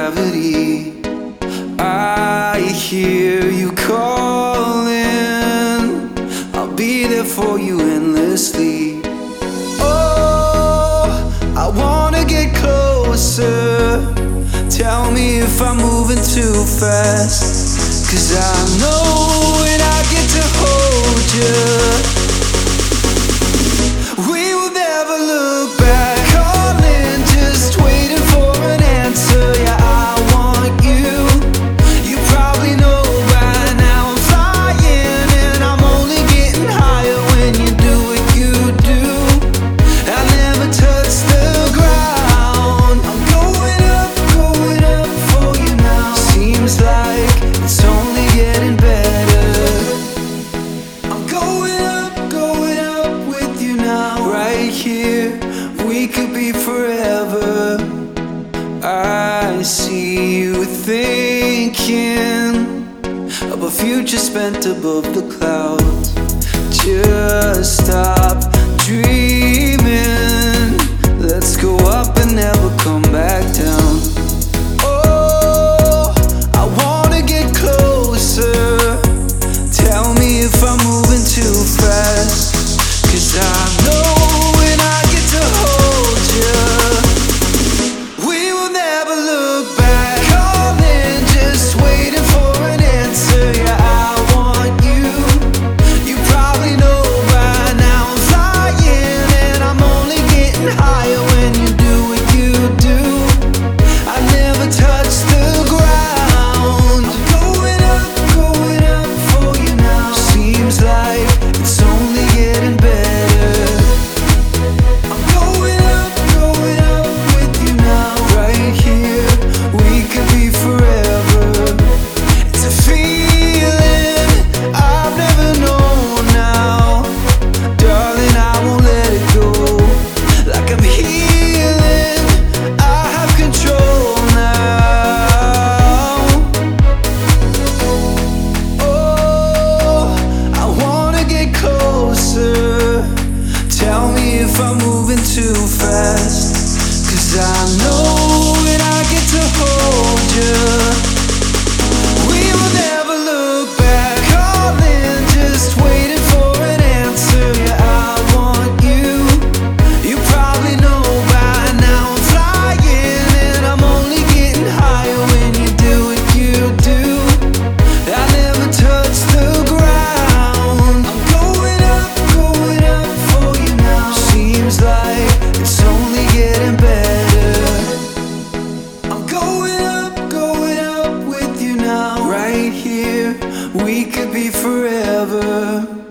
gravity. I hear you calling. I'll be there for you endlessly. Oh, I wanna get closer. Tell me if I'm moving too fast, 'cause I know when I get to hold you, we will never look back. Calling, just waiting for an answer. Yeah, I want you. You probably know by now I'm flying, and I'm only getting higher when you do what you do. I never touch the ground. I'm going up for you now. Seems like it's only getting better. I'm going up with you now. Right here, we could be forever. I see you thinking of a future spent above the clouds. Just stop dreaming. Let's go up and never come back down. Oh, I wanna get closer. Tell me if I'm moving too fast, 'cause I know when I get to hold you, we will never look back. Calling, just waiting for an answer. Yeah, I want you. You probably know by now I'm flying, and I'm only getting higher when you do what you do. I never touch the ground. I'm going up for you now. Seems like it's only getting better. I'm going up with you now. Right here, we could be forever. It's a feeling I've never known now. Darling, I won't let it go. Like I'm healing, I have control now. Oh, I wanna get closer. Tell me if I'm moving too fast, 'cause I know when I get to hold you, we will never look back. Calling, just waiting for an answer. Yeah, I want you. You probably know by now I'm flying, and I'm only getting higher when you do what you do. I never touch the ground. I'm going up for you now. Seems like it's only getting better. I'm going up with you now. Right here, we could be forever.